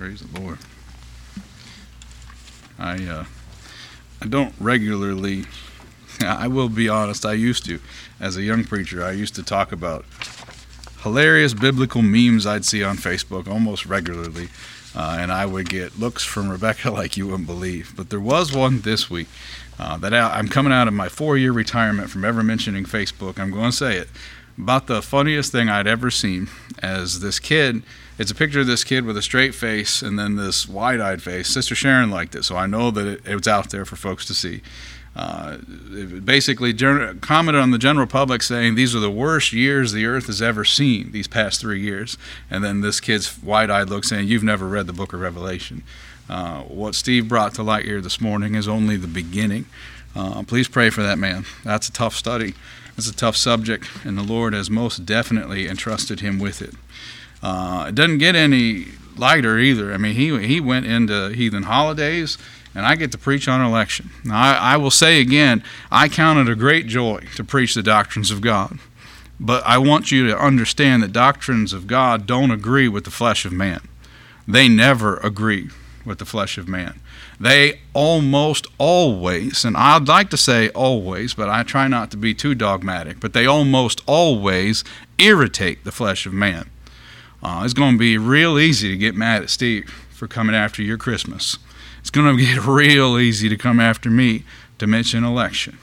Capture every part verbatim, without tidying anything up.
Praise the Lord. I uh, I don't regularly, I will be honest, I used to. As a young preacher, I used to talk about hilarious biblical memes I'd see on Facebook almost regularly, uh, and I would get looks from Rebecca like you wouldn't believe. But there was one this week uh, that I, I'm coming out of my four-year retirement from ever mentioning Facebook. I'm going to say it. About the funniest thing I'd ever seen, as this kid, it's a picture of this kid with a straight face and then this wide-eyed face. Sister Sharon liked it, so I know that it, it was out there for folks to see. Uh, it basically gener- commented on the general public saying these are the worst years the earth has ever seen, these past three years. And then this kid's wide-eyed look saying, you've never read the book of Revelation. Uh, what Steve brought to light here this morning is only the beginning. Uh, please pray for that man. That's a tough study. It's a tough subject, and the Lord has most definitely entrusted him with it. Uh, it doesn't get any lighter either. I mean, he he went into heathen holidays, and I get to preach on election. Now, I, I will say again, I count it a great joy to preach the doctrines of God. But I want you to understand that doctrines of God don't agree with the flesh of man. They never agree with the flesh of man. They almost always, and I'd like to say always, but I try not to be too dogmatic, but they almost always irritate the flesh of man. Uh, it's going to be real easy to get mad at Steve for coming after your Christmas. It's going to get real easy to come after me to mention election.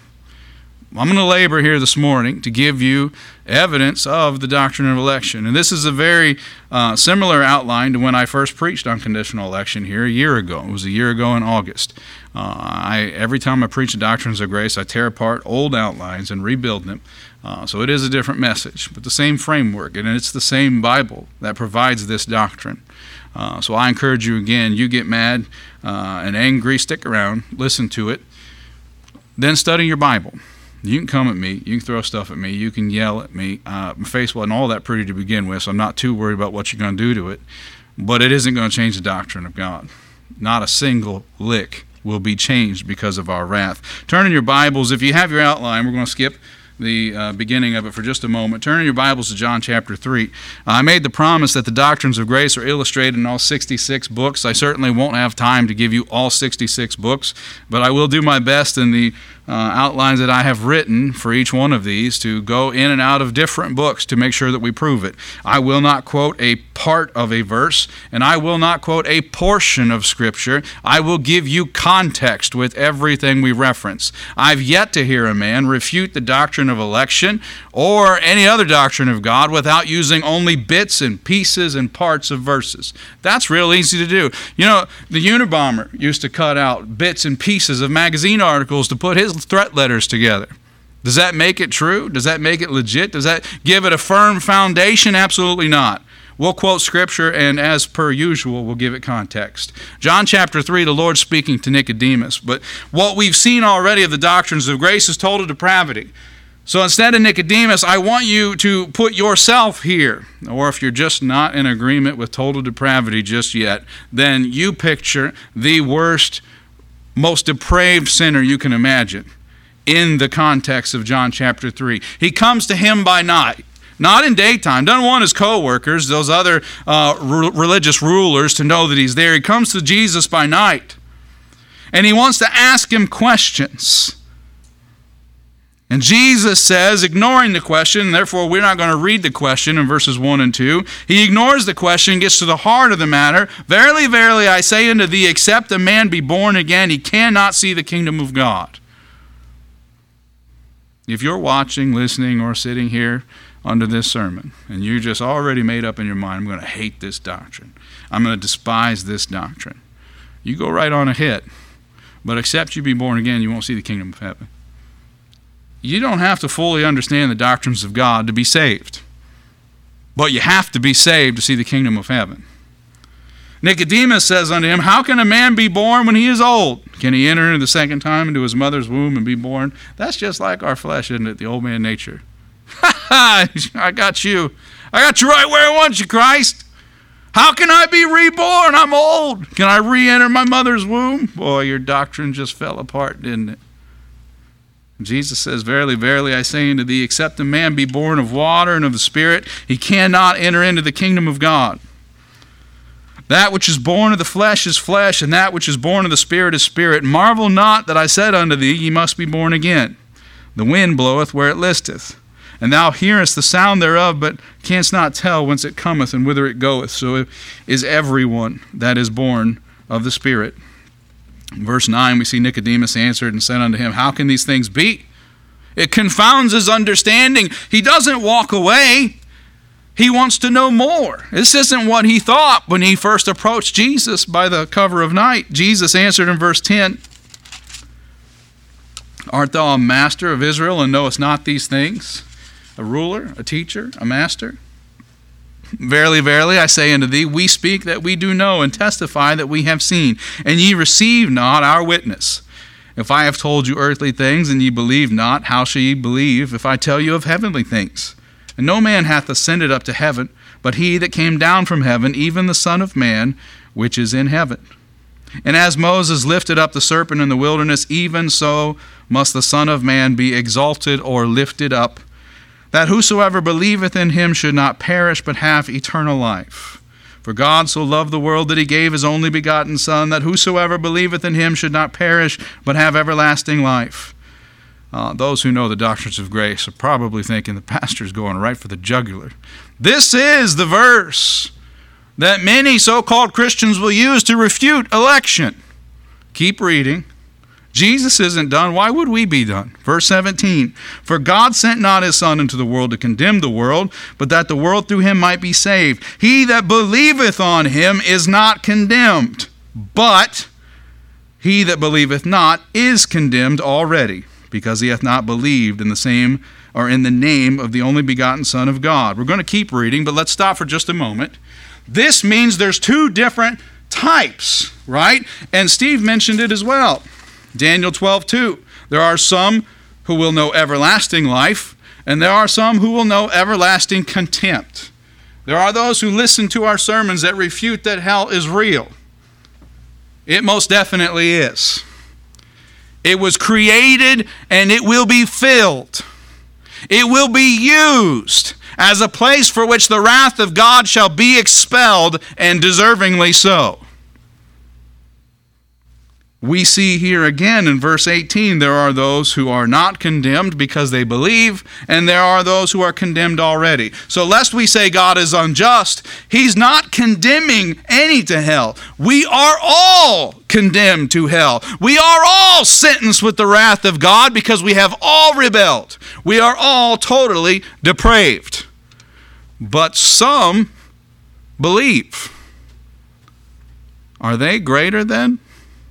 I'm going to labor here this morning to give you evidence of the doctrine of election. And this is a very uh, similar outline to when I first preached on conditional election here a year ago. It was a year ago in August. Uh, I every time I preach the doctrines of grace, I tear apart old outlines and rebuild them. Uh, so it is a different message, but the same framework, and it's the same Bible that provides this doctrine. Uh, so I encourage you again, you get mad uh, and angry, stick around, listen to it, then study your Bible. You can come at me, you can throw stuff at me, you can yell at me. Uh, my face wasn't all that pretty to begin with, so I'm not too worried about what you're going to do to it. But it isn't going to change the doctrine of God. Not a single lick will be changed because of our wrath. Turn in your Bibles. If you have your outline, we're going to skip the uh, beginning of it for just a moment. Turn in your Bibles to John chapter three. Uh, I made the promise that the doctrines of grace are illustrated in all sixty-six books. I certainly won't have time to give you all sixty-six books, but I will do my best in the Uh, outlines that I have written for each one of these to go in and out of different books to make sure that we prove it. I will not quote a part of a verse, and I will not quote a portion of Scripture. I will give you context with everything we reference. I've yet to hear a man refute the doctrine of election or any other doctrine of God without using only bits and pieces and parts of verses. That's real easy to do. You know, the Unabomber used to cut out bits and pieces of magazine articles to put his threat letters together. Does that make it true? Does that make it legit? Does that give it a firm foundation? Absolutely not. We'll quote Scripture, and as per usual, we'll give it context. John chapter three, the Lord speaking to Nicodemus. But what we've seen already of the doctrines of grace is total depravity. So instead of Nicodemus, I want you to put yourself here. Or if you're just not in agreement with total depravity just yet, then you picture the worst, most depraved sinner you can imagine in the context of John chapter three. He comes to him by night, not in daytime. Doesn't want his co-workers, those other uh, r- religious rulers, to know that he's there. He comes to Jesus by night, and he wants to ask him questions. And Jesus says, ignoring the question, therefore we're not going to read the question in verses one and two. He ignores the question, gets to the heart of the matter. Verily, verily, I say unto thee, except a man be born again, he cannot see the kingdom of God. If you're watching, listening, or sitting here under this sermon, and you just already made up in your mind, I'm going to hate this doctrine, I'm going to despise this doctrine, you go right on ahead. But except you be born again, you won't see the kingdom of heaven. You don't have to fully understand the doctrines of God to be saved. But you have to be saved to see the kingdom of heaven. Nicodemus says unto him, how can a man be born when he is old? Can he enter the second time into his mother's womb and be born? That's just like our flesh, isn't it? The old man nature. Ha ha! I got you. I got you right where I want you, Christ. How can I be reborn? I'm old. Can I re-enter my mother's womb? Boy, your doctrine just fell apart, didn't it? Jesus says, verily, verily, I say unto thee, except a man be born of water and of the Spirit, he cannot enter into the kingdom of God. That which is born of the flesh is flesh, and that which is born of the Spirit is spirit. Marvel not that I said unto thee, ye must be born again. The wind bloweth where it listeth, and thou hearest the sound thereof, but canst not tell whence it cometh and whither it goeth. So is everyone that is born of the Spirit. In verse nine, we see Nicodemus answered and said unto him, how can these things be? It confounds his understanding. He doesn't walk away. He wants to know more. This isn't what he thought when he first approached Jesus by the cover of night. Jesus answered in verse ten, art thou a master of Israel and knowest not these things? A ruler, a teacher, a master? Verily, verily, I say unto thee, we speak that we do know and testify that we have seen, and ye receive not our witness. If I have told you earthly things and ye believe not, how shall ye believe if I tell you of heavenly things? And no man hath ascended up to heaven, but he that came down from heaven, even the Son of Man, which is in heaven. And as Moses lifted up the serpent in the wilderness, even so must the Son of Man be exalted or lifted up, that whosoever believeth in him should not perish, but have eternal life. For God so loved the world that he gave his only begotten Son, that whosoever believeth in him should not perish, but have everlasting life. Uh, those who know the doctrines of grace are probably thinking the pastor's going right for the jugular. This is the verse that many so-called Christians will use to refute election. Keep reading. Jesus isn't done. Why would we be done? Verse seventeen, for God sent not his Son into the world to condemn the world, but that the world through him might be saved. He that believeth on him is not condemned, but he that believeth not is condemned already, because he hath not believed in the same or in the name of the only begotten Son of God. We're going to keep reading, but let's stop for just a moment. This means there's two different types, right? And Steve mentioned it as well. Daniel twelve two. There are some who will know everlasting life, and there are some who will know everlasting contempt. There are those who listen to our sermons that refute that hell is real. It most definitely is. It was created and it will be filled. It will be used as a place for which the wrath of God shall be expelled, and deservingly so. We see here again in verse eighteen, there are those who are not condemned because they believe, and there are those who are condemned already. So lest we say God is unjust, he's not condemning any to hell. We are all condemned to hell. We are all sentenced with the wrath of God because we have all rebelled. We are all totally depraved. But some believe. Are they greater then?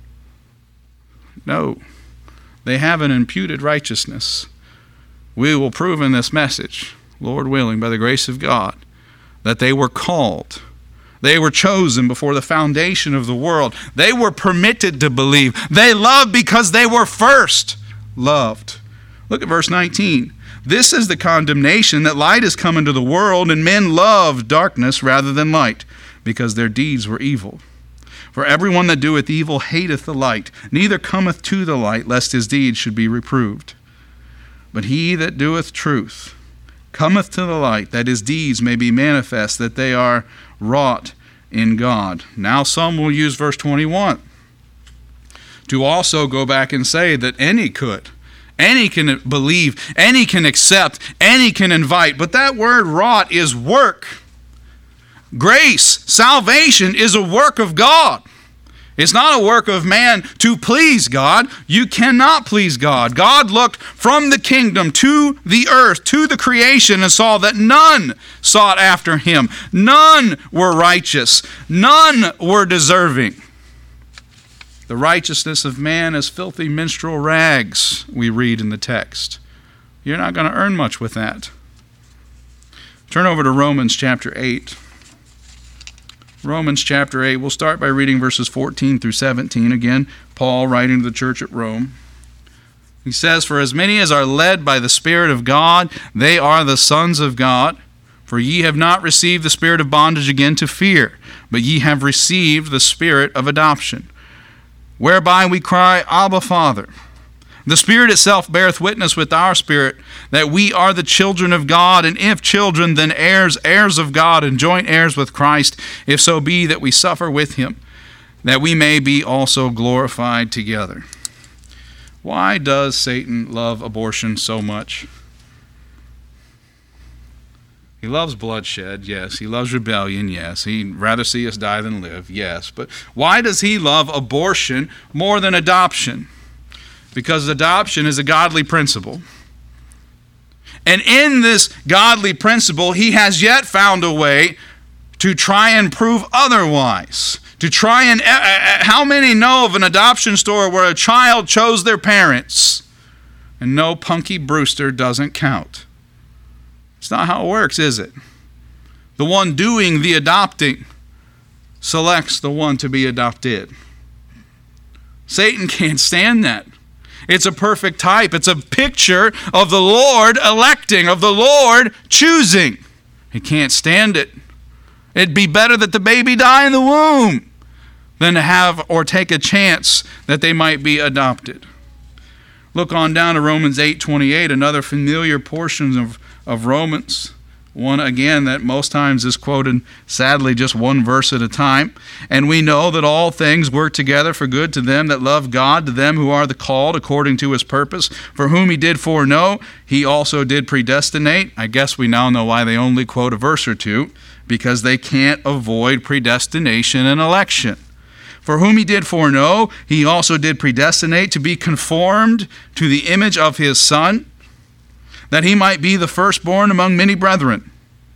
No, they have an imputed righteousness. We will prove in this message, Lord willing, by the grace of God, that they were called. They were chosen before the foundation of the world. They were permitted to believe. They loved because they were first loved. Look at verse nineteen. This is the condemnation, that light is come into the world, and men loved darkness rather than light, because their deeds were evil. For everyone that doeth evil hateth the light, neither cometh to the light, lest his deeds should be reproved. But he that doeth truth cometh to the light, that his deeds may be manifest, that they are wrought in God. Now some will use verse twenty-one to also go back and say that any could. Any can believe, any can accept, any can invite. But that word wrought is work. Grace, salvation is a work of God. It's not a work of man to please God. You cannot please God. God looked from the kingdom to the earth, to the creation, and saw that none sought after him. None were righteous. None were deserving. The righteousness of man is filthy menstrual rags, we read in the text. You're not going to earn much with that. Turn over to Romans chapter eight. Romans chapter eight, we'll start by reading verses fourteen through seventeen. Again, Paul writing to the church at Rome. He says, for as many as are led by the Spirit of God, they are the sons of God. For ye have not received the spirit of bondage again to fear, but ye have received the spirit of adoption, whereby we cry, Abba, Father. The Spirit itself beareth witness with our spirit that we are the children of God, and if children, then heirs, heirs of God, and joint heirs with Christ, if so be that we suffer with him, that we may be also glorified together. Why does Satan love abortion so much? He loves bloodshed, yes. He loves rebellion, yes. He'd rather see us die than live, yes. But why does he love abortion more than adoption? Because adoption is a godly principle. And in this godly principle, he has yet found a way to try and prove otherwise. To try and... Uh, how many know of an adoption story where a child chose their parents? And no, Punky Brewster doesn't count. It's not how it works, is it? The one doing the adopting selects the one to be adopted. Satan can't stand that. It's a perfect type. It's a picture of the Lord electing, of the Lord choosing. He can't stand it. It'd be better that the baby die in the womb than to have or take a chance that they might be adopted. Look on down to Romans eight twenty-eight, another familiar portion of, of Romans. One, again, that most times is quoted, sadly, just one verse at a time. And we know that all things work together for good to them that love God, to them who are the called according to his purpose, for whom he did foreknow, he also did predestinate. I guess we now know why they only quote a verse or two, because they can't avoid predestination and election. For whom he did foreknow, he also did predestinate to be conformed to the image of his Son, that he might be the firstborn among many brethren.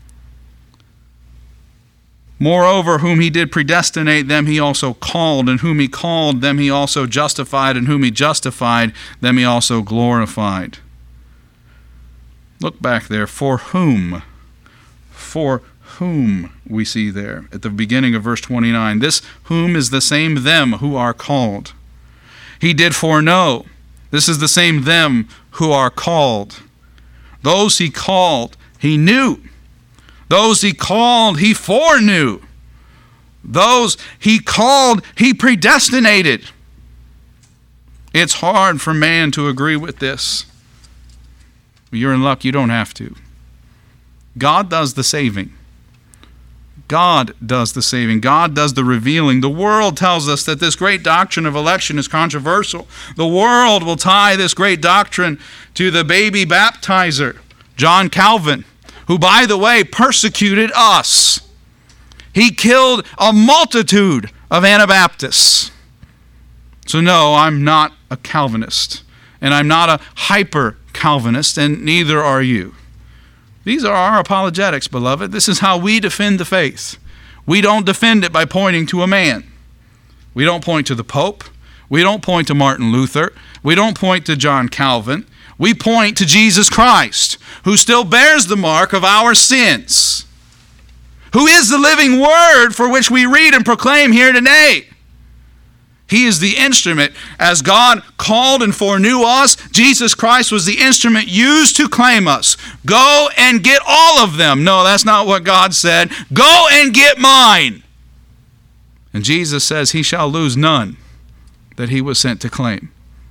Moreover, whom he did predestinate, them he also called, and whom he called, them he also justified, and whom he justified, them he also glorified. Look back there, for whom, for whom we see there at the beginning of verse twenty-nine. This whom is the same them who are called. He did foreknow. This is the same them who are called. Those he called, he knew. Those he called, he foreknew. Those he called, he predestinated. It's hard for man to agree with this. You're in luck, you don't have to. God does the saving. God does the saving. God does the revealing. The world tells us that this great doctrine of election is controversial. The world will tie this great doctrine to the baby baptizer, John Calvin, who, by the way, persecuted us. He killed a multitude of Anabaptists. So no, I'm not a Calvinist, and I'm not a hyper-Calvinist, and neither are you. These are our apologetics, beloved. This is how we defend the faith. We don't defend it by pointing to a man. We don't point to the Pope. We don't point to Martin Luther. We don't point to John Calvin. We point to Jesus Christ, who still bears the mark of our sins, who is the living word for which we read and proclaim here today. He is the instrument. As God called and foreknew us, Jesus Christ was the instrument used to claim us. Go and get all of them. No, that's not what God said. Go and get mine. And Jesus says he shall lose none that he was sent to claim.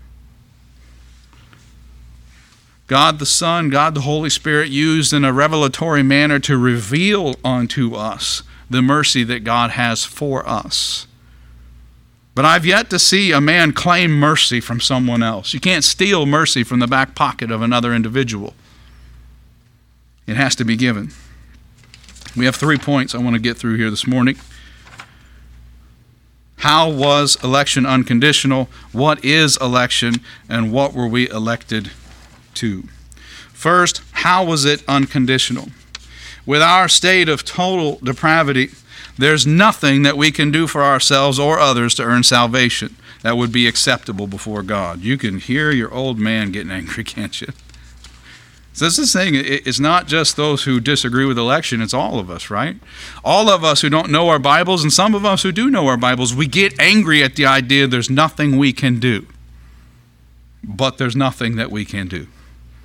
God the Son, God the Holy Spirit used in a revelatory manner to reveal unto us the mercy that God has for us. But I've yet to see a man claim mercy from someone else. You can't steal mercy from the back pocket of another individual. It has to be given. We have three points I want to get through here this morning. How was election unconditional? What is election? And what were we elected to? First, how was it unconditional? With our state of total depravity, there's nothing that we can do for ourselves or others to earn salvation that would be acceptable before God. You can hear your old man getting angry, can't you? So this is saying it's not just those who disagree with election, it's all of us, right? All of us who don't know our Bibles, and some of us who do know our Bibles, we get angry at the idea there's nothing we can do. But there's nothing that we can do.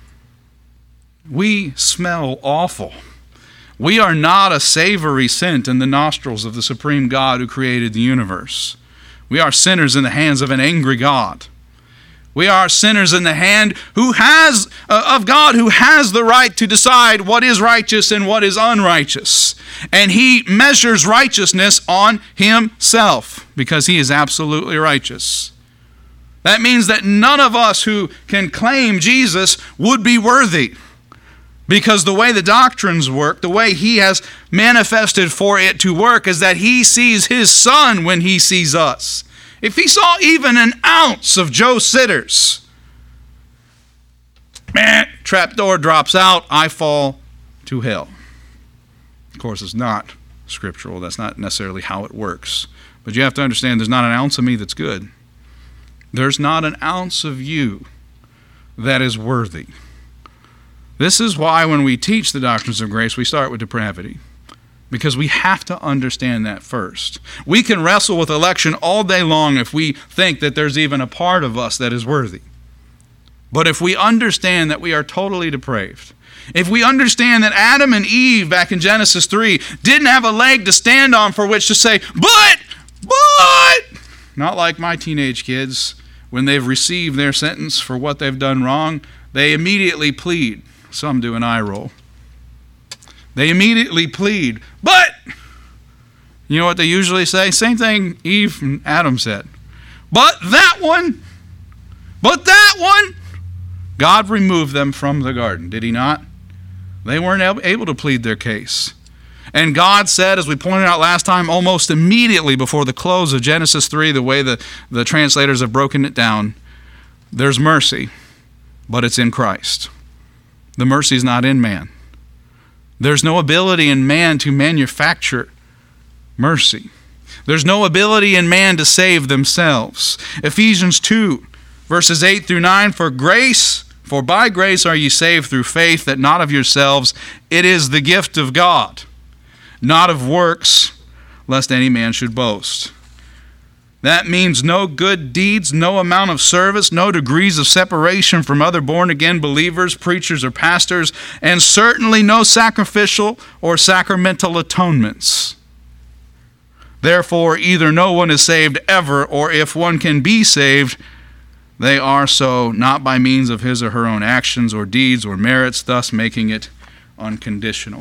We smell awful. We are not a savory scent in the nostrils of the supreme God who created the universe. We are sinners in the hands of an angry God. We are sinners in the hand who has uh, of God who has the right to decide what is righteous and what is unrighteous. And he measures righteousness on himself because he is absolutely righteous. That means that none of us who can claim Jesus would be worthy, because the way the doctrines work, the way he has manifested for it to work, is that he sees his Son when he sees us. If he saw even an ounce of Joe Sitters, man, trapdoor drops out, I fall to hell. Of course, it's not scriptural. That's not necessarily how it works. But you have to understand there's not an ounce of me that's good. There's not an ounce of you that is worthy. This is why when we teach the doctrines of grace, we start with depravity. Because we have to understand that first. We can wrestle with election all day long if we think that there's even a part of us that is worthy. But if we understand that we are totally depraved, if we understand that Adam and Eve back in Genesis three didn't have a leg to stand on for which to say, but, but, not like my teenage kids, when they've received their sentence for what they've done wrong, they immediately plead. Some do an eye roll. They immediately plead, but, you know what they usually say? Same thing Eve and Adam said. But that one, but that one, God removed them from the garden, did he not? They weren't able to plead their case. And God said, as we pointed out last time, almost immediately before the close of Genesis three, the way the, the translators have broken it down, there's mercy, but it's in Christ. The mercy is not in man. There's no ability in man to manufacture mercy. There's no ability in man to save themselves. Ephesians two, verses eight through nine, for grace, for by grace are ye saved through faith, that not of yourselves, it is the gift of God, not of works, lest any man should boast. That means no good deeds, no amount of service, no degrees of separation from other born-again believers, preachers, or pastors, and certainly no sacrificial or sacramental atonements. Therefore, either no one is saved ever, or if one can be saved, they are so not by means of his or her own actions or deeds or merits, thus making it unconditional.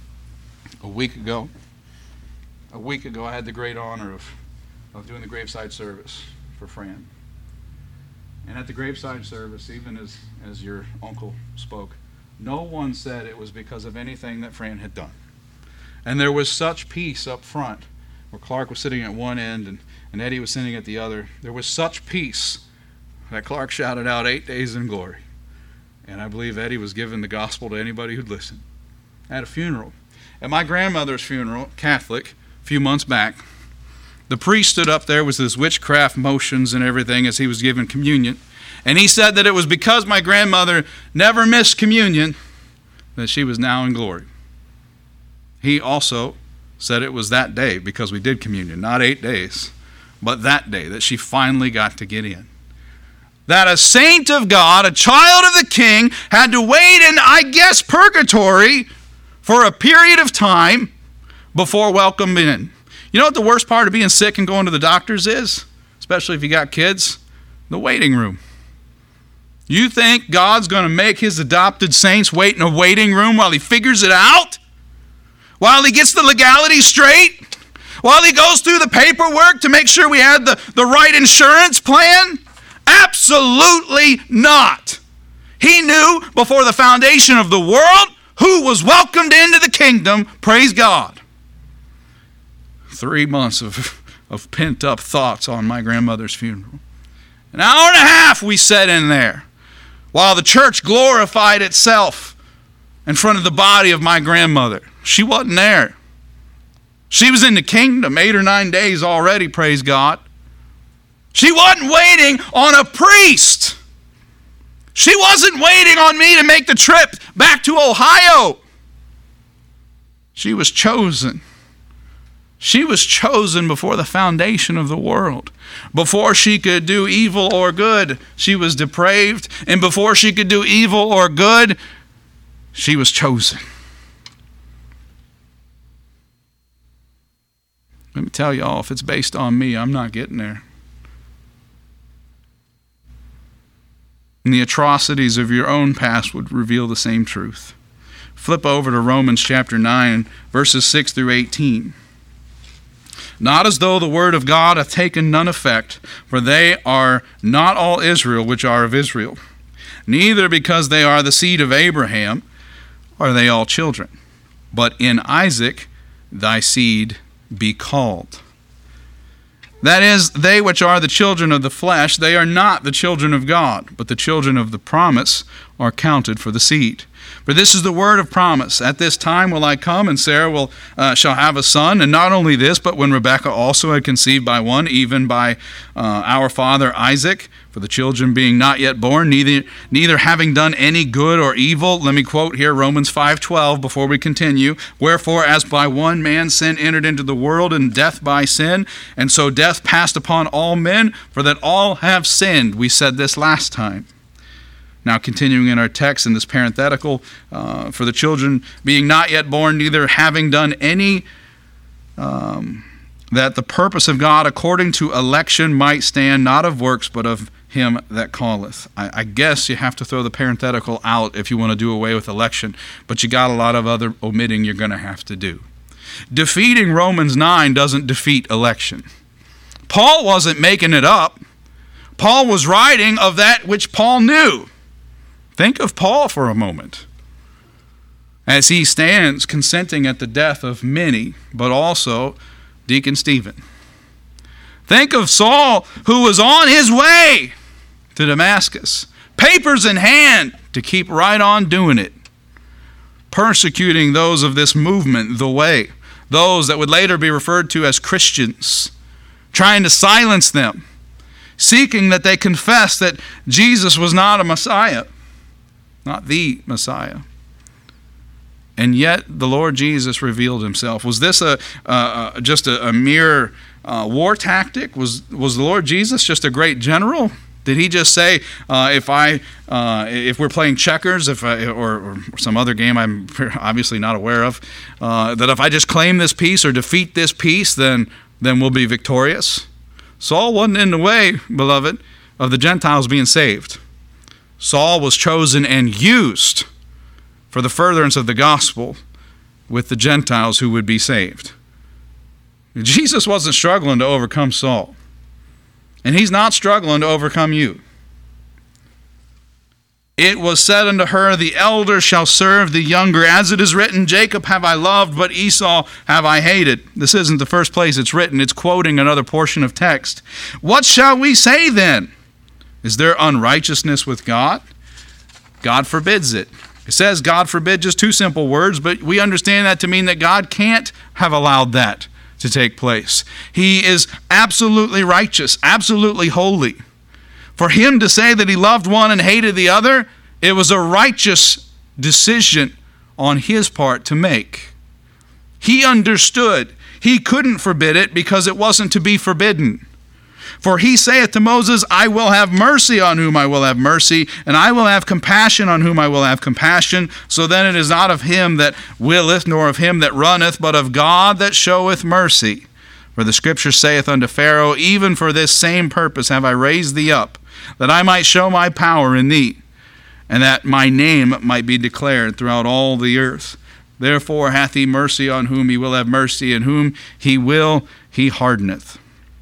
A week ago, a week ago I had the great honor of of doing the graveside service for Fran. And at the graveside service, even as, as your uncle spoke, no one said it was because of anything that Fran had done. And there was such peace up front, where Clark was sitting at one end and, and Eddie was sitting at the other. There was such peace that Clark shouted out, eight days in glory. And I believe Eddie was giving the gospel to anybody who'd listen. At a funeral. At my grandmother's funeral, Catholic, a few months back, the priest stood up there with his witchcraft motions and everything as he was giving communion. And he said that it was because my grandmother never missed communion that she was now in glory. He also said it was that day, because we did communion, not eight days, but that day that she finally got to get in. That a saint of God, a child of the King, had to wait in, I guess, purgatory for a period of time before welcome in. You know what the worst part of being sick and going to the doctors is? Especially if you got kids? The waiting room. You think God's going to make his adopted saints wait in a waiting room while he figures it out? While he gets the legalities straight? While he goes through the paperwork to make sure we had the, the right insurance plan? Absolutely not. He knew before the foundation of the world who was welcomed into the kingdom. Praise God. Three months of, of pent-up thoughts on my grandmother's funeral. An hour and a half we sat in there while the church glorified itself in front of the body of my grandmother. She wasn't there. She was in the kingdom eight or nine days already, praise God. She wasn't waiting on a priest. She wasn't waiting on me to make the trip back to Ohio. She was chosen. She was chosen before the foundation of the world. Before she could do evil or good, she was depraved. And before she could do evil or good, she was chosen. Let me tell y'all, if it's based on me, I'm not getting there. And the atrocities of your own past would reveal the same truth. Flip over to Romans chapter nine, verses six through eighteen. Not as though the word of God hath taken none effect, for they are not all Israel which are of Israel. Neither because they are the seed of Abraham are they all children. But in Isaac thy seed be called. That is, they which are the children of the flesh, they are not the children of God, but the children of the promise are counted for the seed. For this is the word of promise. At this time will I come, and Sarah will uh, shall have a son. And not only this, but when Rebekah also had conceived by one, even by uh, our father Isaac, for the children being not yet born, neither neither having done any good or evil. Let me quote here Romans five twelve before we continue. Wherefore, as by one man sin entered into the world, and death by sin, and so death passed upon all men, for that all have sinned. We said this last time. Now, continuing in our text in this parenthetical, uh, for the children being not yet born, neither having done any, um, that the purpose of God according to election might stand, not of works, but of him that calleth. I, I guess you have to throw the parenthetical out if you want to do away with election, but you got a lot of other omitting you're going to have to do. Defeating Romans nine doesn't defeat election. Paul wasn't making it up. Paul was writing of that which Paul knew. Think of Paul for a moment, as he stands consenting at the death of many, but also Deacon Stephen. Think of Saul, who was on his way to Damascus, papers in hand to keep right on doing it, persecuting those of this movement, the way, those that would later be referred to as Christians, trying to silence them, seeking that they confess that Jesus was not a Messiah. Not the Messiah. And yet the Lord Jesus revealed himself. Was this a uh, just a, a mere uh, war tactic? Was was the Lord Jesus just a great general? Did he just say, uh, if I uh, if we're playing checkers, if I, or, or some other game I'm obviously not aware of, uh, that if I just claim this peace or defeat this peace, then then we'll be victorious? Saul wasn't in the way, beloved, of the Gentiles being saved. Saul was chosen and used for the furtherance of the gospel with the Gentiles who would be saved. Jesus wasn't struggling to overcome Saul, and he's not struggling to overcome you. It was said unto her, the elder shall serve the younger. As it is written, Jacob have I loved, but Esau have I hated. This isn't the first place it's written. It's quoting another portion of text. What shall we say then? Is there unrighteousness with God? God forbids it. It says God forbid, just two simple words, but we understand that to mean that God can't have allowed that to take place. He is absolutely righteous, absolutely holy. For him to say that he loved one and hated the other, it was a righteous decision on his part to make. He understood he couldn't forbid it because it wasn't to be forbidden. For he saith to Moses, I will have mercy on whom I will have mercy, and I will have compassion on whom I will have compassion. So then it is not of him that willeth, nor of him that runneth, but of God that showeth mercy. For the scripture saith unto Pharaoh, even for this same purpose have I raised thee up, that I might show my power in thee, and that my name might be declared throughout all the earth. Therefore hath he mercy on whom he will have mercy, and whom he will he hardeneth.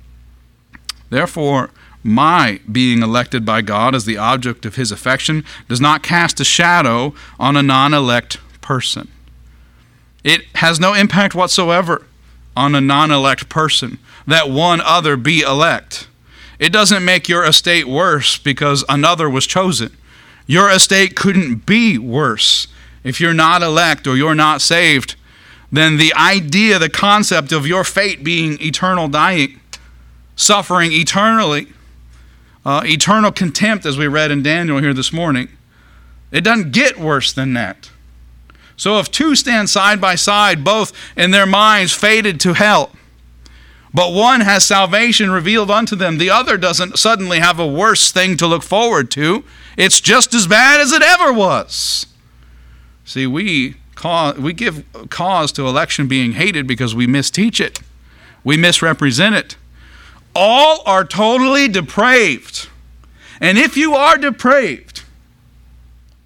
Therefore, my being elected by God as the object of his affection does not cast a shadow on a non-elect person. It has no impact whatsoever on a non-elect person that one other be elect. It doesn't make your estate worse because another was chosen. Your estate couldn't be worse if you're not elect or you're not saved than the idea, the concept of your fate being eternal dying, suffering eternally, uh, eternal contempt, as we read in Daniel here this morning. It doesn't get worse than that. So if two stand side by side, both in their minds fated to hell, but one has salvation revealed unto them, the other doesn't suddenly have a worse thing to look forward to. It's just as bad as it ever was. See, we cause, we give cause to election being hated because we misteach it. We misrepresent it. All are totally depraved. And if you are depraved,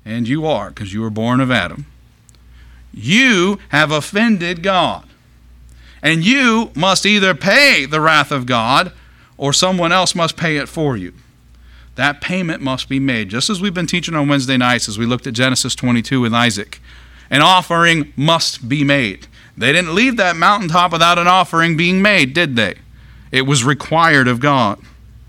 and you are, because you were born of Adam, you have offended God. And you must either pay the wrath of God or someone else must pay it for you. That payment must be made, just as we've been teaching on Wednesday nights as we looked at Genesis twenty-two with Isaac. An offering must be made. They didn't leave that mountaintop without an offering being made, did they? It was required of God.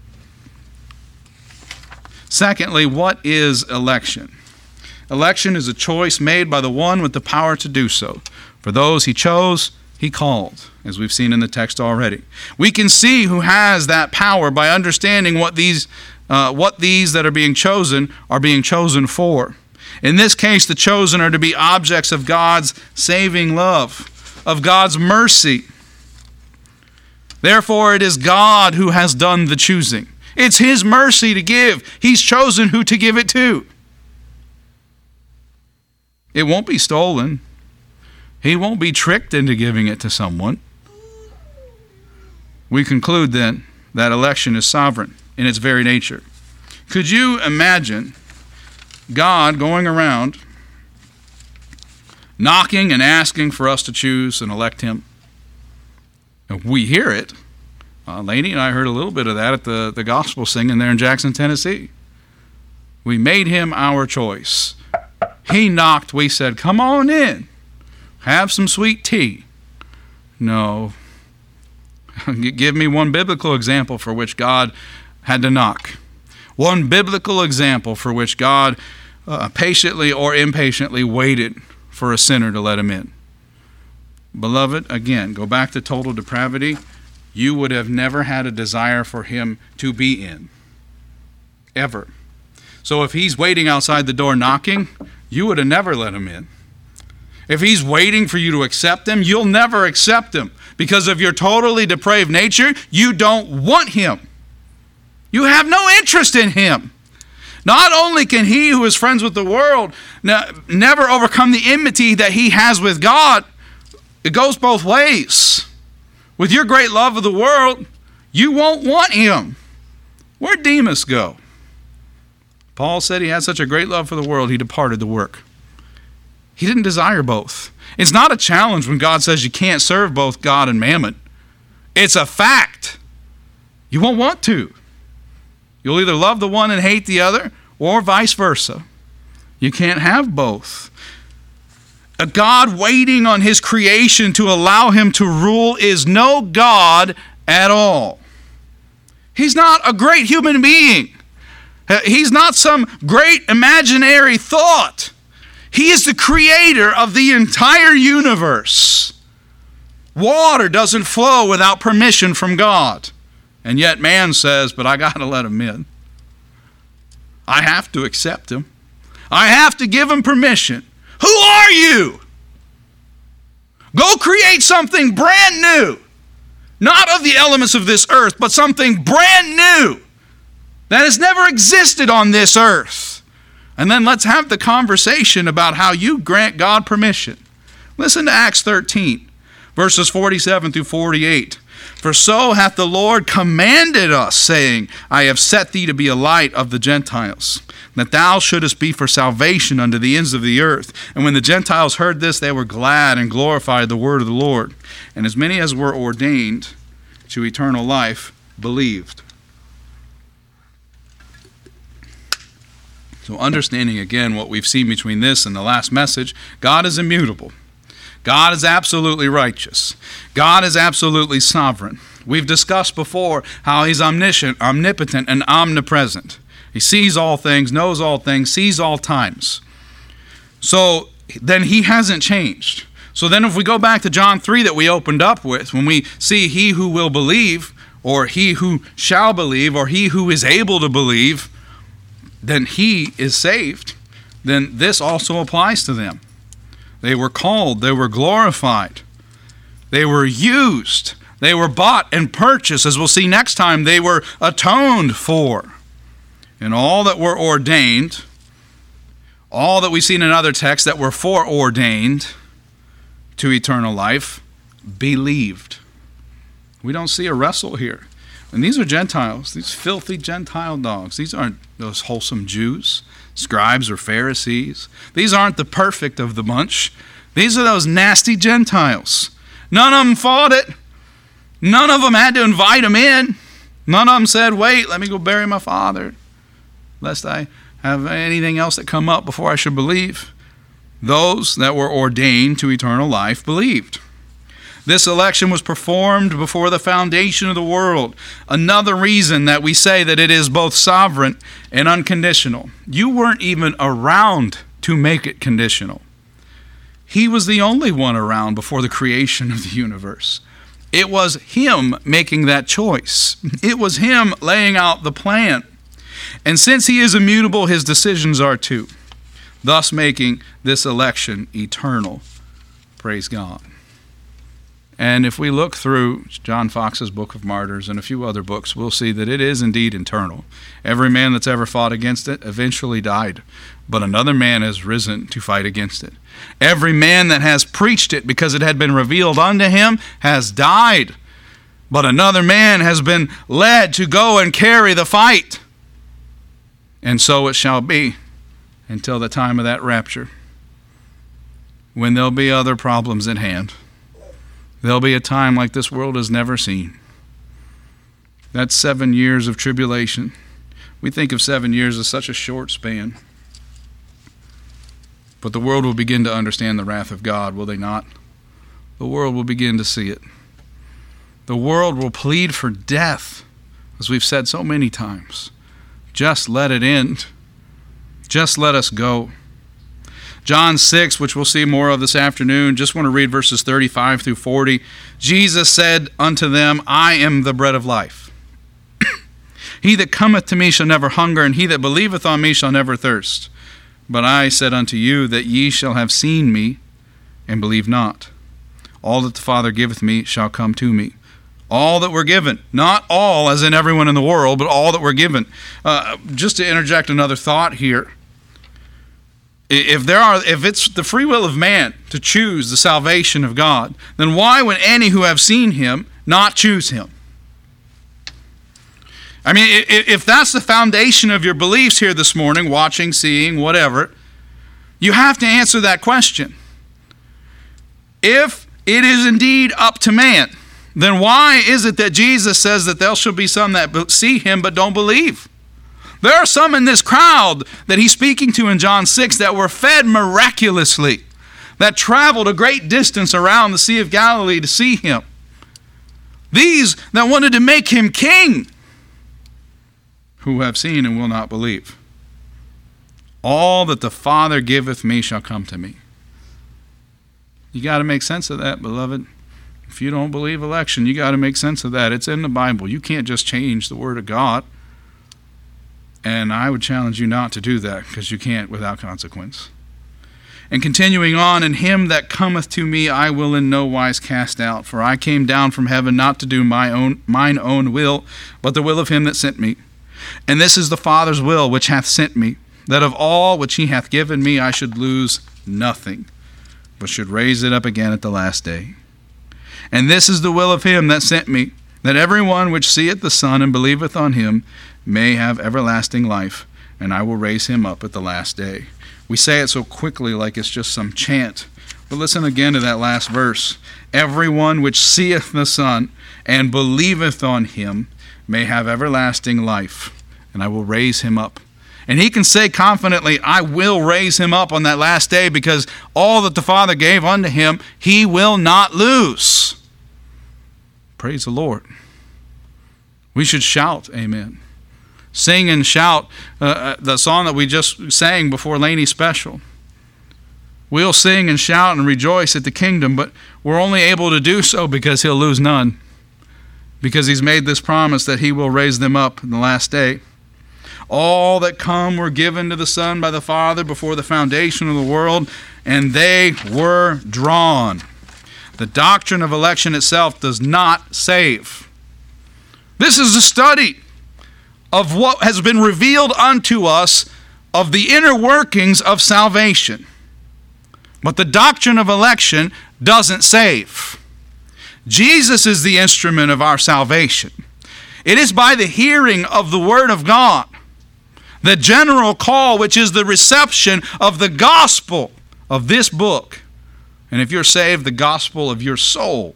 Secondly, what is election? Election is a choice made by the one with the power to do so. For those he chose, he called, as we've seen in the text already. We can see who has that power by understanding what these, uh, what these that are being chosen are being chosen for. In this case, the chosen are to be objects of God's saving love, of God's mercy. Therefore, it is God who has done the choosing. It's his mercy to give. He's chosen who to give it to. It won't be stolen. He won't be tricked into giving it to someone. We conclude then that election is sovereign in its very nature. Could you imagine God going around knocking and asking for us to choose and elect him? If we hear it, uh, Lainey and I heard a little bit of that at the, the gospel singing there in Jackson, Tennessee. We made him our choice. He knocked, we said, come on in. Have some sweet tea. No. Give me one biblical example for which God had to knock. One biblical example for which God uh, patiently or impatiently waited for a sinner to let him in. Beloved, again, go back to total depravity. You would have never had a desire for him to be in. Ever. So if he's waiting outside the door knocking, you would have never let him in. If he's waiting for you to accept him, you'll never accept him. Because of your totally depraved nature, you don't want him. You have no interest in him. Not only can he who is friends with the world never overcome the enmity that he has with God, it goes both ways. With your great love of the world, you won't want him. Where'd Demas go? Paul said he had such a great love for the world, he departed the work. He didn't desire both. It's not a challenge when God says you can't serve both God and mammon. It's a fact. You won't want to. You'll either love the one and hate the other, or vice versa. You can't have both. A God waiting on his creation to allow him to rule is no God at all. He's not a great human being. He's not some great imaginary thought. He is the creator of the entire universe. Water doesn't flow without permission from God. And yet man says, but I got to let him in. I have to accept him. I have to give him permission. Who are you? Go create something brand new. Not of the elements of this earth, but something brand new that has never existed on this earth. And then let's have the conversation about how you grant God permission. Listen to Acts thirteen, verses forty-seven through forty-eight. For so hath the Lord commanded us, saying, I have set thee to be a light of the Gentiles, that thou shouldest be for salvation unto the ends of the earth. And when the Gentiles heard this, they were glad and glorified the word of the Lord. And as many as were ordained to eternal life believed. So understanding again what we've seen between this and the last message, God is immutable. God is absolutely righteous. God is absolutely sovereign. We've discussed before how he's omniscient, omnipotent, and omnipresent. He sees all things, knows all things, sees all times. So then he hasn't changed. So then if we go back to John three that we opened up with, when we see he who will believe, or he who shall believe, or he who is able to believe, then he is saved. Then this also applies to them. They were called, they were glorified, they were used, they were bought and purchased. As we'll see next time, they were atoned for. And all that were ordained, all that we see in another text that were foreordained to eternal life, believed. We don't see a wrestle here. And these are Gentiles, these filthy Gentile dogs. These aren't those wholesome Jews, scribes or Pharisees. These aren't the perfect of the bunch. These are those nasty Gentiles. None of them fought it. None of them had to invite him in. None of them said, wait, let me go bury my father, lest I have anything else that come up before I should believe. Those that were ordained to eternal life believed. This election was performed before the foundation of the world. Another reason that we say that it is both sovereign and unconditional. You weren't even around to make it conditional. He was the only one around before the creation of the universe. It was him making that choice. It was him laying out the plan. And since he is immutable, his decisions are too, thus making this election eternal. Praise God. And if we look through John Fox's Book of Martyrs and a few other books, we'll see that it is indeed eternal. Every man that's ever fought against it eventually died, but another man has risen to fight against it. Every man that has preached it because it had been revealed unto him has died, but another man has been led to go and carry the fight. And so it shall be until the time of that rapture, when there'll be other problems at hand. There'll be a time like this world has never seen. That's seven years of tribulation. We think of seven years as such a short span. But the world will begin to understand the wrath of God, will they not? The world will begin to see it. The world will plead for death, as we've said so many times. Just let it end. Just let us go. John six, which we'll see more of this afternoon, just want to read verses thirty-five through forty. Jesus said unto them, I am the bread of life. He that cometh to me shall never hunger, and he that believeth on me shall never thirst. But I said unto you that ye shall have seen me, and believe not. All that the Father giveth me shall come to me. All that were given. Not all, as in everyone in the world, but all that were given. Uh, just to interject another thought here. If there are, if it's the free will of man to choose the salvation of God, then why would any who have seen him not choose him? I mean, if that's the foundation of your beliefs here this morning, watching, seeing, whatever, you have to answer that question. If it is indeed up to man, then why is it that Jesus says that there shall be some that see him but don't believe? There are some in this crowd that he's speaking to in John six that were fed miraculously, that traveled a great distance around the Sea of Galilee to see him. These that wanted to make him king, who have seen and will not believe. All that the Father giveth me shall come to me. You got to make sense of that, beloved. If you don't believe election, you got to make sense of that. It's in the Bible. You can't just change the Word of God. And I would challenge you not to do that, because you can't without consequence. And continuing on, in him that cometh to me I will in no wise cast out. For I came down from heaven not to do my own mine own will, but the will of him that sent me. And this is the Father's will which hath sent me, that of all which he hath given me I should lose nothing, but should raise it up again at the last day. And this is the will of him that sent me, that every one which seeth the Son and believeth on him may have everlasting life, and I will raise him up at the last day. We say it so quickly like it's just some chant, but listen again to that last verse. Every one which seeth the Son and believeth on him may have everlasting life, and I will raise him up. And he can say confidently, I will raise him up on that last day, because all that the Father gave unto him, he will not lose. Praise the Lord. We should shout, amen. Sing and shout uh, the song that we just sang before Laney's special. We'll sing and shout and rejoice at the kingdom, but we're only able to do so because he'll lose none, because he's made this promise that he will raise them up in the last day. All that come were given to the Son by the Father before the foundation of the world, and they were drawn. The doctrine of election itself does not save. This is a study of what has been revealed unto us of the inner workings of salvation. But the doctrine of election doesn't save. Jesus is the instrument of our salvation. It is by the hearing of the Word of God. The general call, which is the reception of the gospel of this book. And if you're saved, the gospel of your soul.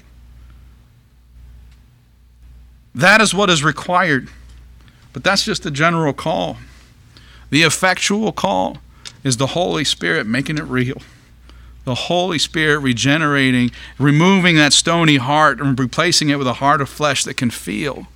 That is what is required. But that's just the general call. The effectual call is the Holy Spirit making it real. The Holy Spirit regenerating, removing that stony heart and replacing it with a heart of flesh that can feel.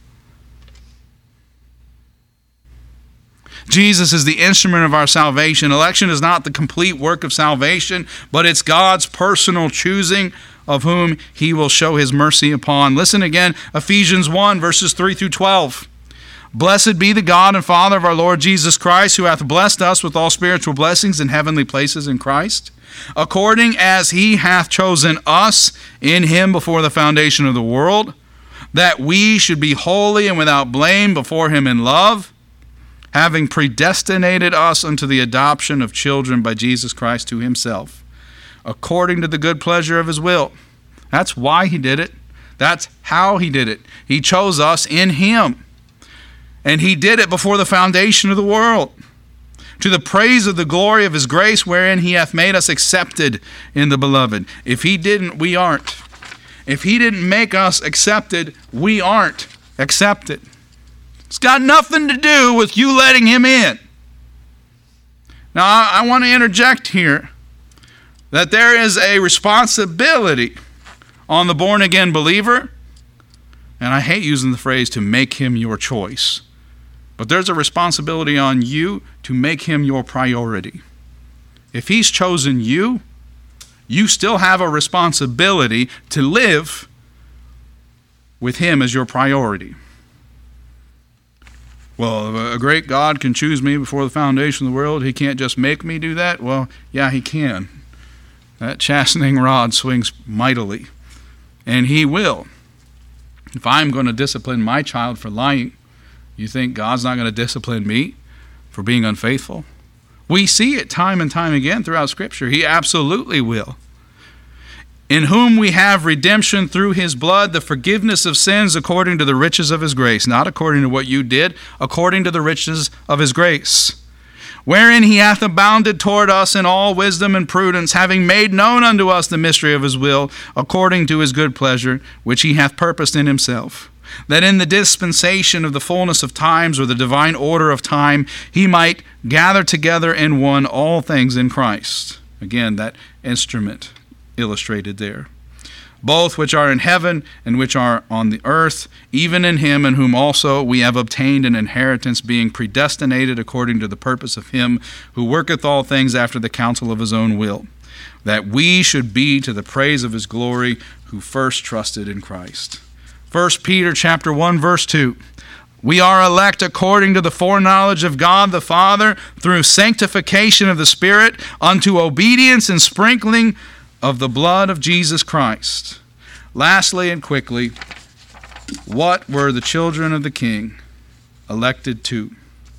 Jesus is the instrument of our salvation. Election is not the complete work of salvation, but it's God's personal choosing of whom he will show his mercy upon. Listen again, Ephesians one, verses three through twelve. Blessed be the God and Father of our Lord Jesus Christ, who hath blessed us with all spiritual blessings in heavenly places in Christ, according as he hath chosen us in him before the foundation of the world, that we should be holy and without blame before him in love, having predestinated us unto the adoption of children by Jesus Christ to himself, according to the good pleasure of his will. That's why he did it. That's how he did it. He chose us in him. And he did it before the foundation of the world, to the praise of the glory of his grace, wherein he hath made us accepted in the beloved. If he didn't, we aren't. If he didn't make us accepted, we aren't accepted. It's got nothing to do with you letting him in. Now, I, I want to interject here that there is a responsibility on the born-again believer, and I hate using the phrase to make him your choice, but there's a responsibility on you to make him your priority. If he's chosen you, you still have a responsibility to live with him as your priority. Well, a great God can choose me before the foundation of the world. He can't just make me do that. Well, yeah, he can. That chastening rod swings mightily, and he will. If I'm going to discipline my child for lying, you think God's not going to discipline me for being unfaithful? We see it time and time again throughout Scripture. He absolutely will. In whom we have redemption through his blood, the forgiveness of sins according to the riches of his grace. Not according to what you did, according to the riches of his grace. Wherein he hath abounded toward us in all wisdom and prudence, having made known unto us the mystery of his will, according to his good pleasure, which he hath purposed in himself, that in the dispensation of the fullness of times, or the divine order of time, he might gather together in one all things in Christ. Again, that instrument illustrated there. Both which are in heaven and which are on the earth, even in him, in whom also we have obtained an inheritance, being predestinated according to the purpose of him who worketh all things after the counsel of his own will, that we should be to the praise of his glory, who first trusted in Christ. First Peter chapter one, verse two. We are elect according to the foreknowledge of God the Father, through sanctification of the Spirit, unto obedience and sprinkling of the blood of Jesus Christ. Lastly and quickly, what were the children of the King elected to?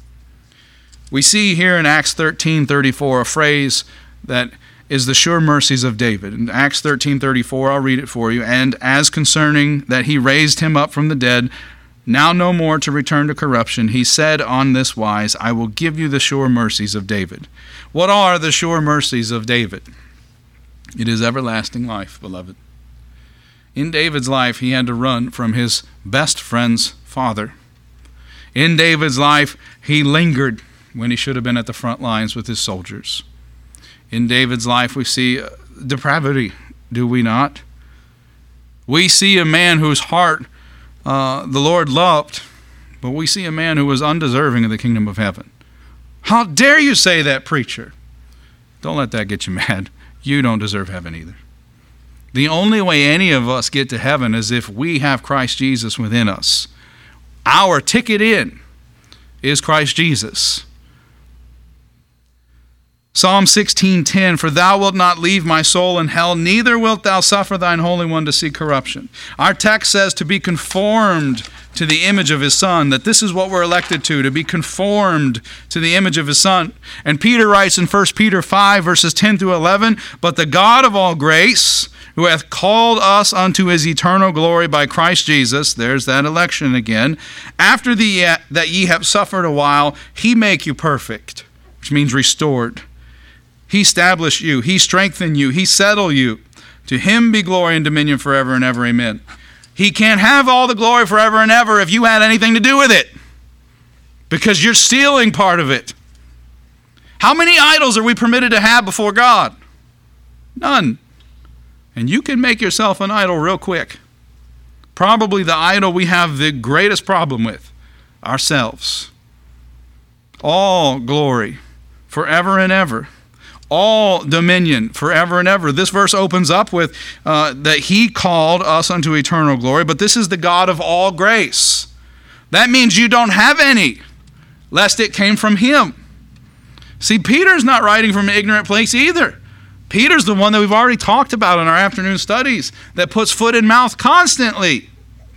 We see here in Acts thirteen thirty-four a phrase that is the sure mercies of David. In Acts thirteen thirty-four, I'll read it for you. And as concerning that he raised him up from the dead, now no more to return to corruption, he said on this wise, I will give you the sure mercies of David. What are the sure mercies of David? It is everlasting life, beloved. In David's life, he had to run from his best friend's father. In David's life, he lingered when he should have been at the front lines with his soldiers. In David's life, we see depravity, do we not? We see a man whose heart uh, the Lord loved, but we see a man who was undeserving of the kingdom of heaven. How dare you say that, preacher? Don't let that get you mad. You don't deserve heaven either. The only way any of us get to heaven is if we have Christ Jesus within us. Our ticket in is Christ Jesus. Psalm sixteen ten, for thou wilt not leave my soul in hell, neither wilt thou suffer thine Holy One to see corruption. Our text says to be conformed to the image of his Son, that this is what we're elected to, to be conformed to the image of his Son. And Peter writes in First Peter five, verses ten through eleven, but the God of all grace, who hath called us unto his eternal glory by Christ Jesus, there's that election again, after the, uh, that ye have suffered a while, he make you perfect, which means restored. He established you, he strengthened you, he settled you. To him be glory and dominion forever and ever, amen. He can't have all the glory forever and ever if you had anything to do with it, because you're stealing part of it. How many idols are we permitted to have before God? None. And you can make yourself an idol real quick. Probably the idol we have the greatest problem with, ourselves. All glory forever and ever. All dominion forever and ever. This verse opens up with uh, that he called us unto eternal glory, but this is the God of all grace. That means you don't have any, lest it came from him. See, Peter's not writing from an ignorant place either. Peter's the one that we've already talked about in our afternoon studies that puts foot in mouth constantly.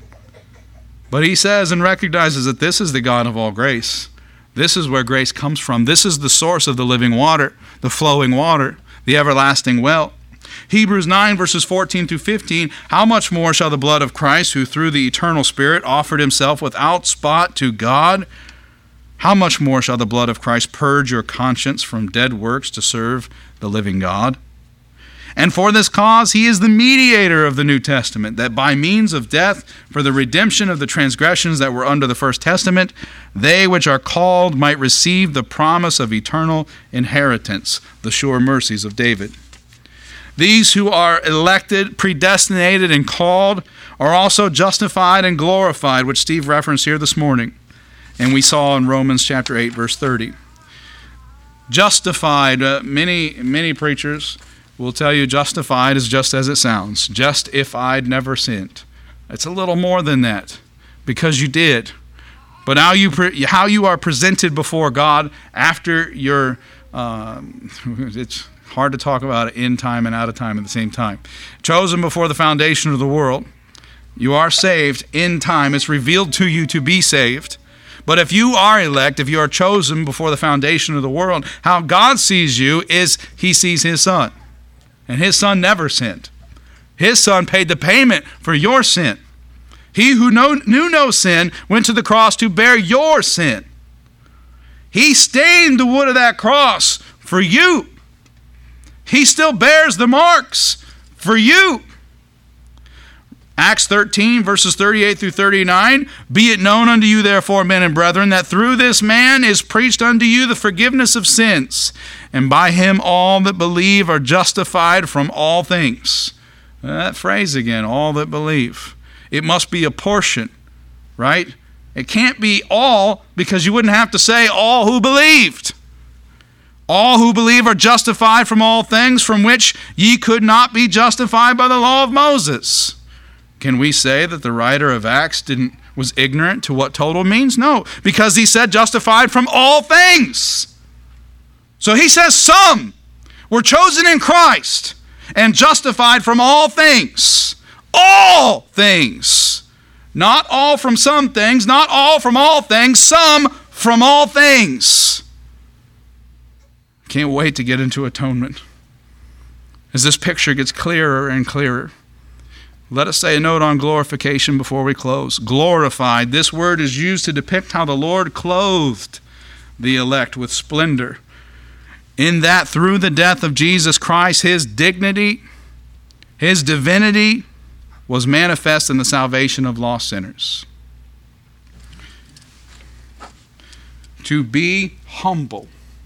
But he says and recognizes that this is the God of all grace. This is where grace comes from. This is the source of the living water, the flowing water, the everlasting well. Hebrews nine, verses fourteen through fifteen, how much more shall the blood of Christ, who through the eternal Spirit offered himself without spot to God, how much more shall the blood of Christ purge your conscience from dead works to serve the living God? And for this cause he is the mediator of the New Testament, that by means of death, for the redemption of the transgressions that were under the first testament, they which are called might receive the promise of eternal inheritance, the sure mercies of David. These who are elected, predestinated, and called are also justified and glorified, which Steve referenced here this morning. And we saw in Romans chapter eight, verse thirty. Justified, uh, many, many preachers will tell you justified is just as it sounds. Just if I'd never sinned. It's a little more than that, because you did. But how you, pre- how you are presented before God after your, um, it's hard to talk about it in time and out of time at the same time. Chosen before the foundation of the world. You are saved in time. It's revealed to you to be saved. But if you are elect, if you are chosen before the foundation of the world, how God sees you is he sees his son. And his son never sinned. His son paid the payment for your sin. He who know, knew no sin went to the cross to bear your sin. He stained the wood of that cross for you. He still bears the marks for you. Acts thirteen, verses thirty-eight through thirty-nine, be it known unto you, therefore, men and brethren, that through this man is preached unto you the forgiveness of sins, and by him all that believe are justified from all things. That phrase again, all that believe. It must be a portion, right? It can't be all, because you wouldn't have to say all who believed. All who believe are justified from all things from which ye could not be justified by the law of Moses. Can we say that the writer of Acts didn't was ignorant to what total means? No, because he said justified from all things. So he says some were chosen in Christ and justified from all things. All things. Not all from some things, not all from all things, some from all things. Can't wait to get into atonement. As this picture gets clearer and clearer. Let us say a note on glorification before we close. Glorified. This word is used to depict how the Lord clothed the elect with splendor. In that through the death of Jesus Christ, his dignity, his divinity was manifest in the salvation of lost sinners. To be humble,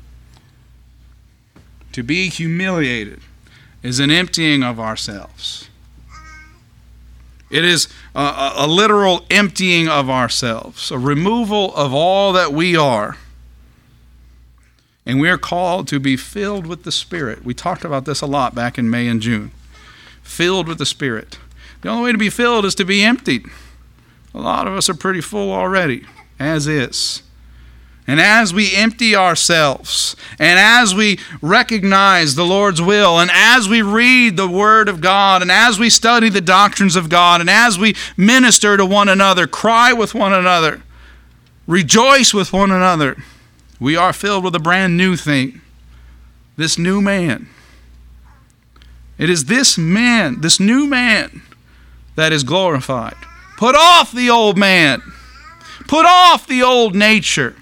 to be humiliated, is an emptying of ourselves. It is a, a literal emptying of ourselves, a removal of all that we are. And we are called to be filled with the Spirit. We talked about this a lot back in May and June. Filled with the Spirit. The only way to be filled is to be emptied. A lot of us are pretty full already, as is. And as we empty ourselves, and as we recognize the Lord's will, and as we read the Word of God, and as we study the doctrines of God, and as we minister to one another, cry with one another, rejoice with one another, we are filled with a brand new thing, this new man. It is this man, this new man, that is glorified. Put off the old man. Put off the old nature.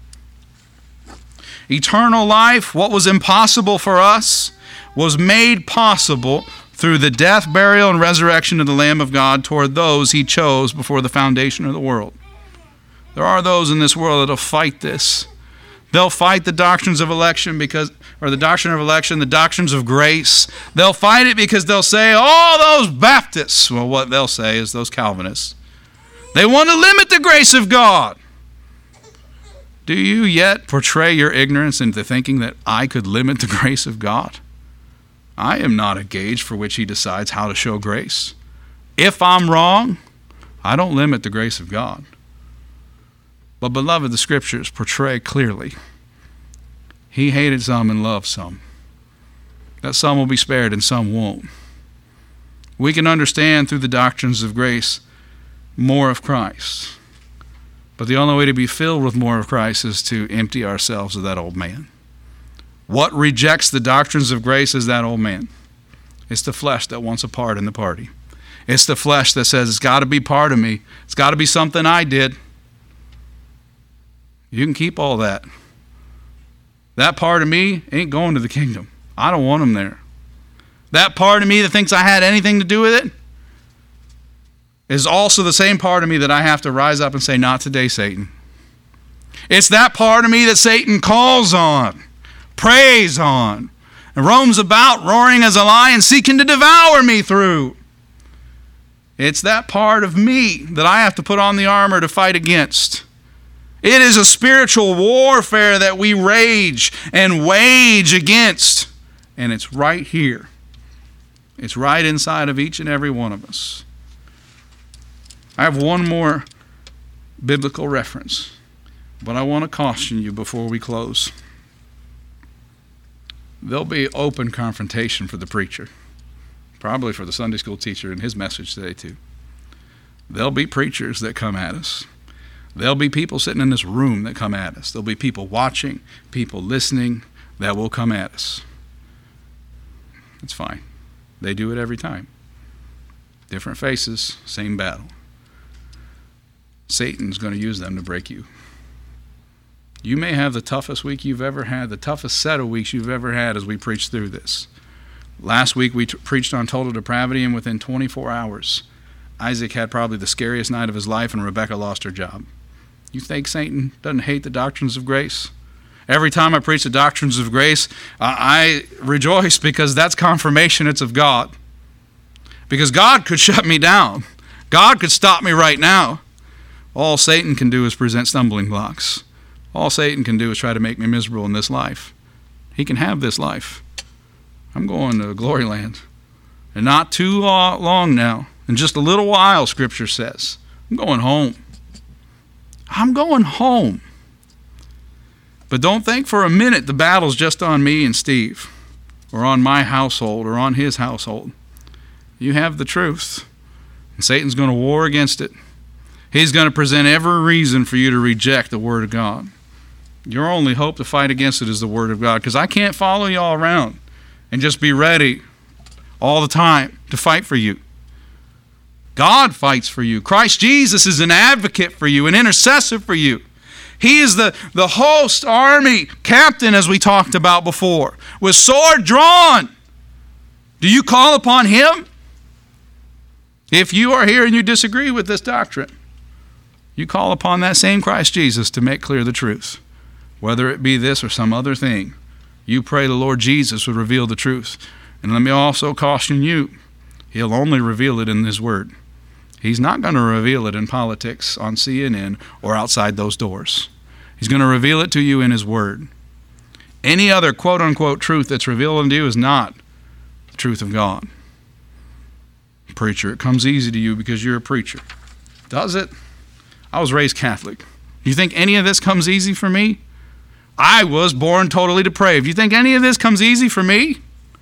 Eternal life, what was impossible for us, was made possible through the death, burial, and resurrection of the Lamb of God toward those he chose before the foundation of the world. There are those in this world that will fight this. They'll fight the doctrines of election because, or the doctrine of election, the doctrines of grace. They'll fight it because they'll say, oh, those Baptists. Well, what they'll say is those Calvinists. They want to limit the grace of God. Do you yet portray your ignorance into thinking that I could limit the grace of God? I am not a gauge for which he decides how to show grace. If I'm wrong, I don't limit the grace of God. But beloved, the scriptures portray clearly he hated some and loved some. That some will be spared and some won't. We can understand through the doctrines of grace more of Christ. But the only way to be filled with more of Christ is to empty ourselves of that old man. What rejects the doctrines of grace is that old man. It's the flesh that wants a part in the party. It's the flesh that says it's got to be part of me. It's got to be something I did. You can keep all that. That part of me ain't going to the kingdom. I don't want him there. That part of me that thinks I had anything to do with it is also the same part of me that I have to rise up and say, not today, Satan. It's that part of me that Satan calls on, preys on, and roams about roaring as a lion seeking to devour me through. It's that part of me that I have to put on the armor to fight against. It is a spiritual warfare that we rage and wage against. And it's right here. It's right inside of each and every one of us. I have one more biblical reference, but I want to caution you before we close. There'll be open confrontation for the preacher, probably for the Sunday school teacher in his message today too. There'll be preachers that come at us. There'll be people sitting in this room that come at us. There'll be people watching, people listening that will come at us. It's fine. They do it every time. Different faces, same battle. Satan's going to use them to break you. You may have the toughest week you've ever had, the toughest set of weeks you've ever had as we preach through this. Last week we t- preached on total depravity, and within twenty-four hours, Isaac had probably the scariest night of his life, and Rebecca lost her job. You think Satan doesn't hate the doctrines of grace? Every time I preach the doctrines of grace, uh, I rejoice because that's confirmation it's of God. Because God could shut me down. God could stop me right now. All Satan can do is present stumbling blocks. All Satan can do is try to make me miserable in this life. He can have this life. I'm going to glory land. And not too long now. In just a little while, Scripture says, I'm going home. I'm going home. But don't think for a minute the battle's just on me and Steve, or on my household, or on his household. You have the truth. And Satan's going to war against it. He's going to present every reason for you to reject the Word of God. Your only hope to fight against it is the Word of God, because I can't follow you all around and just be ready all the time to fight for you. God fights for you. Christ Jesus is an advocate for you, an intercessor for you. He is the, the host army captain, as we talked about before, with sword drawn. Do you call upon him? If you are here and you disagree with this doctrine, you call upon that same Christ Jesus to make clear the truth. Whether it be this or some other thing, you pray the Lord Jesus would reveal the truth. And let me also caution you, he'll only reveal it in his word. He's not going to reveal it in politics on C N N or outside those doors. He's going to reveal it to you in his word. Any other quote-unquote truth that's revealed unto you is not the truth of God. Preacher, it comes easy to you because you're a preacher. Does it? I was raised Catholic. Do you think any of this comes easy for me? I was born totally depraved. Do you think any of this comes easy for me?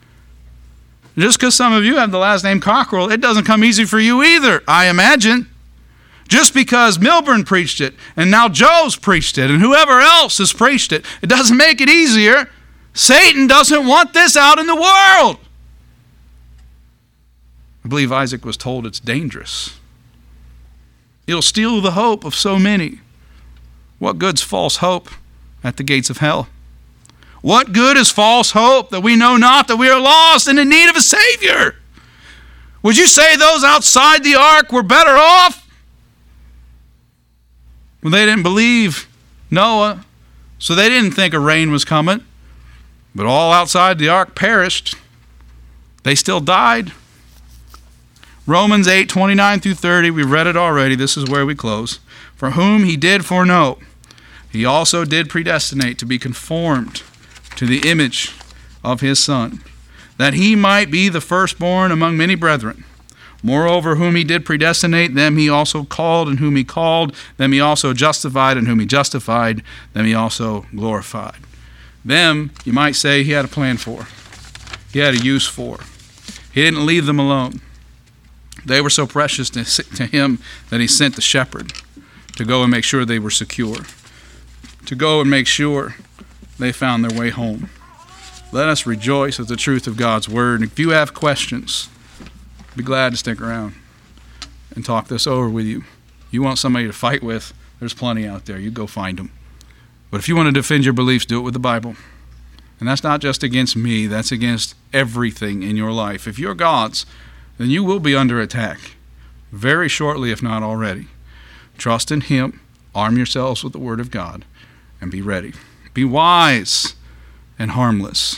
Just because some of you have the last name Cockrell, it doesn't come easy for you either, I imagine. Just because Milburn preached it, and now Joe's preached it, and whoever else has preached it, it doesn't make it easier. Satan doesn't want this out in the world. believe Isaac was told it's dangerous. It'll steal the hope of so many. What good's false hope at the gates of hell? What good is false hope that we know not that we are lost and in need of a Savior? Would you say those outside the ark were better off? Well, they didn't believe Noah, so they didn't think a rain was coming. But all outside the ark perished. They still died. Romans eight, twenty-nine through thirty, we've read it already. This is where we close. For whom he did foreknow, he also did predestinate to be conformed to the image of his Son, that he might be the firstborn among many brethren. Moreover, whom he did predestinate, them he also called, and whom he called, them he also justified, and whom he justified, them he also glorified. Them, you might say, he had a plan for. He had a use for. He didn't leave them alone. They were so precious to, to him that he sent the shepherd to go and make sure they were secure, to go and make sure they found their way home. Let us rejoice at the truth of God's word. And if you have questions, be glad to stick around and talk this over with you. You want somebody to fight with, there's plenty out there. You go find them. But if you want to defend your beliefs, do it with the Bible. And that's not just against me, that's against everything in your life. If you're God's, then you will be under attack very shortly, if not already. Trust in him, arm yourselves with the word of God, and be ready. Be wise and harmless.